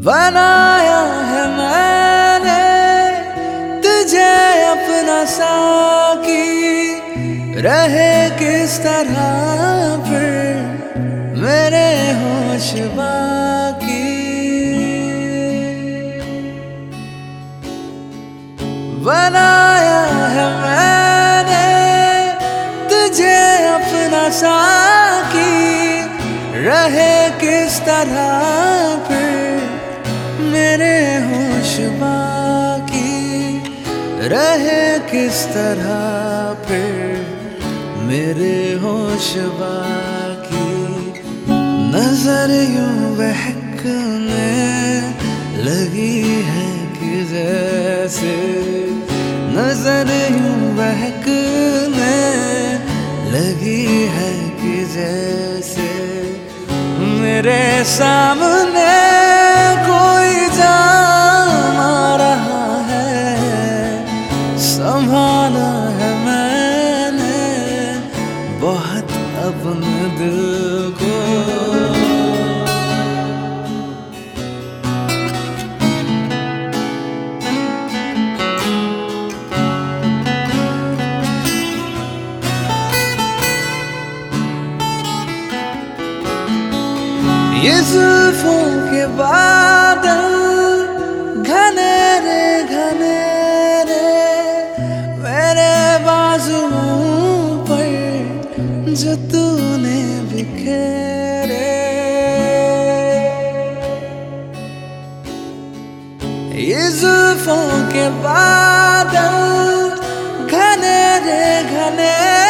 बनाया है मैंने तुझे अपना साकी, रहे किस तरह फिर मेरे होश बाकी। बनाया है मैंने तुझे अपना साकी, रहे किस तरह फिर मेरे होश बाकी, रहे किस तरह फिर मेरे होश बाकी। नजर यूं बहकने लगी है कि जैसे, नजर यूं बहकने लगी है कि जैसे मेरे सामने कोई जान आ रहा है। संभाला है मैंने बहुत अपने दिल को। ये जुल्फों के बादल घने रे मेरे बाजुओं पर जो तूने बिखेरे। ये जुल्फों के बादल घने रे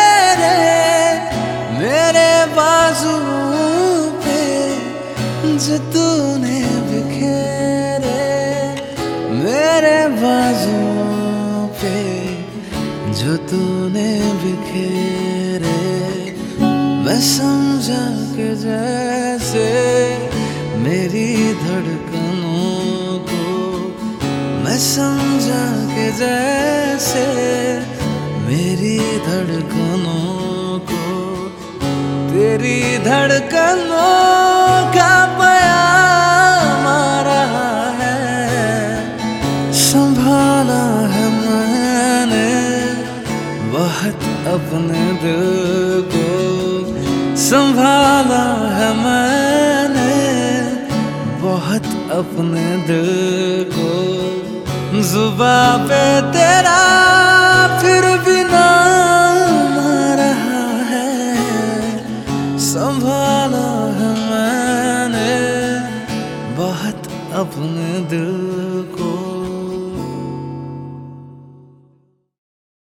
मेरे बाजुओं जो तूने बिखेरे, मेरे बाजुओं पे जो तूने बिखेरे। मैं समझा कि जैसे मेरी धड़कनों को, मैं समझा कि जैसे मेरी धड़कनों को तेरी धड़कनों का प्याम आ रहा है। संभाला है मैंने बहुत अपने दिल को, संभाला है मैंने बहुत अपने दिल को। जुबां पे तेरा फिर भी नाम आ रहा है। संभाला है मैंने बहुत अपने दिल को।